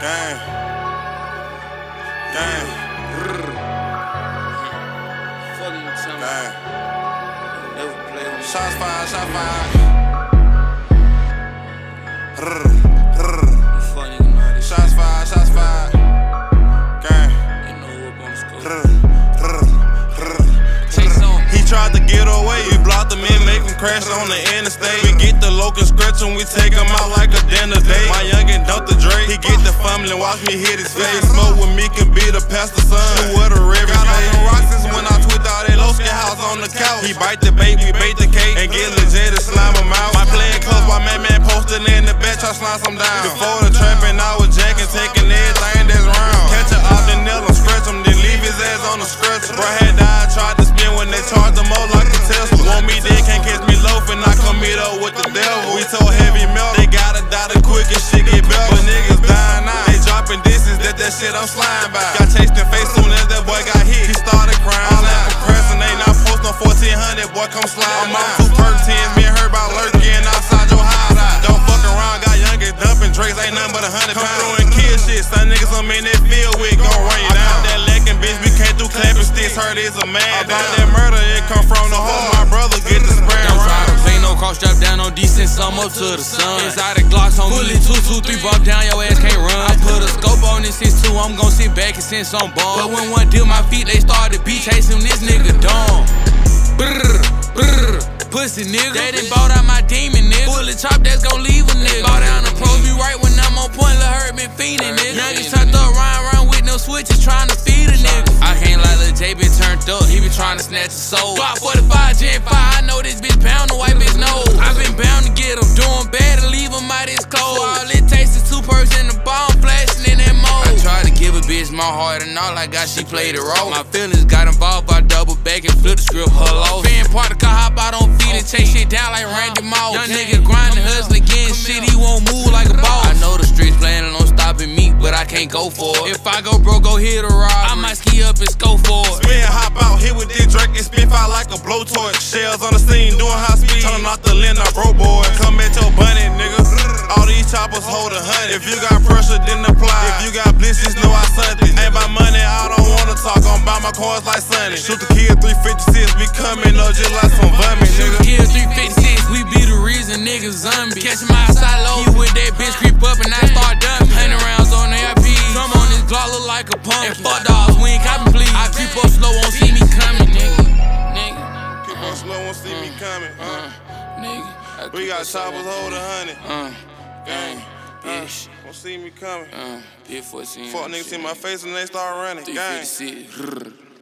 Gang. Gang. Fucking with something. Gang. Never play with me. Shots fired, shot fired. You funny, you know this. Shots fired, shots fired. Gang. You know up on the scope. He tried to get away, we blocked him in, make him crash on the interstate. We get the locust scratch and we take him out like a dinner date. My youngin' dumped the Drake, he get the fumbling, watch me hit his face. Smoke with me can be the pastor son, who what a river. Got all the rocks since when I tweet out that Lowski house on the couch. He bite the bait, we bait the cake, and get legit and slime him out. My playing close, my man posted in the bed, try slime him down. Before the trapping, I was jacking, taking everything that's round. Catch her off the nail, stretch him, then leave his ass on the stretcher. Bro had died, tried to spin when they charged him up like a Tesla. Want me dead, can't catch me loafing, I come meet up with the devil. We so heavy metal, they gotta die the quick and shit get better. But niggas dying now, they dropping distance, that shit I'm sliding by. Got chased in face soon as that boy got hit, he started crying. All that procrastinating, I post on 1400, boy come slide. I'm on 2 perk 10s, being heard about lurking outside your hideout. Don't fuck around, got youngins dumping drakes, ain't nothing but 100 pounds. Come through and kill shit, some niggas I'm in that field with gon' run you down. That lacking bitch, we came through clapping sticks, heard it's a man. About that murder, it come from the home, my brother get the spray Don't try around. to play no cross, strap down on decent, some up to the sun. Inside the Glocks on bullet 2, 2, 3, bump down, your ass can't run. I put a scope on this 6-2, I'm gon' sit back and send some bomb. But when one deal my feet, they started beat chasing this nigga dumb. Brrr, brrr, pussy nigga. They done bought out my demon nigga. Bullet chop that's gon' leave a nigga. Bought down the pros, be right when I'm on point, Lil' Herb been fiendin' nigga. Youngins turned up, round with no switches, trying to feed a nigga. I can't lie, Lil' J been turned up, he been trying to snatch a soul. Glock 45, Gen 5, I know this bitch pound the white bitch nose. I been bound to get him doing bad and leave him out his clothes. All it takes is 2 purse and the bomb flashing in that mode. I tried to give a bitch my heart and all I got, she played it role. My feelings got involved, I double back and flip the script, hello. Fan part the car, hop out on feet and chase shit down like Randy Moss. Young nigga grinding, hustling, getting shit, he won't move like a boss. I know the streets planning on stopping me, but I can't go for it. If I go broke, go hit a ride, I might ski up and scope for it. Spin, hop out, hit with this Drake and spin fire like a blowtorch. Shells on the scene, doing high speed, turning off the lens, I broke boy. Come at your bunny, nigga. All these choppers hold 100. If you got pressure, then apply. If you got blisters, know I something. Ain't my money, I don't wanna talk. I'm buy my cars like Sunny. Shoot the kid 356, we coming up just like some vomit, nigga. Shoot the kid 356, we be the reason niggas zombie. Catch him outside low, he with that bitch creep up and I start dumping. 100 rounds on the RP. Some on this Glock look like a pumpkin. And fuck dogs, we ain't copping please. I creep up slow, won't see me coming, nigga. Creep up slow, won't see me coming. Nigga. We got choppers hold 100. Gang. Bitch. Won't see me coming. Big 14. Fuck niggas see my face and they start running. Gang. 356.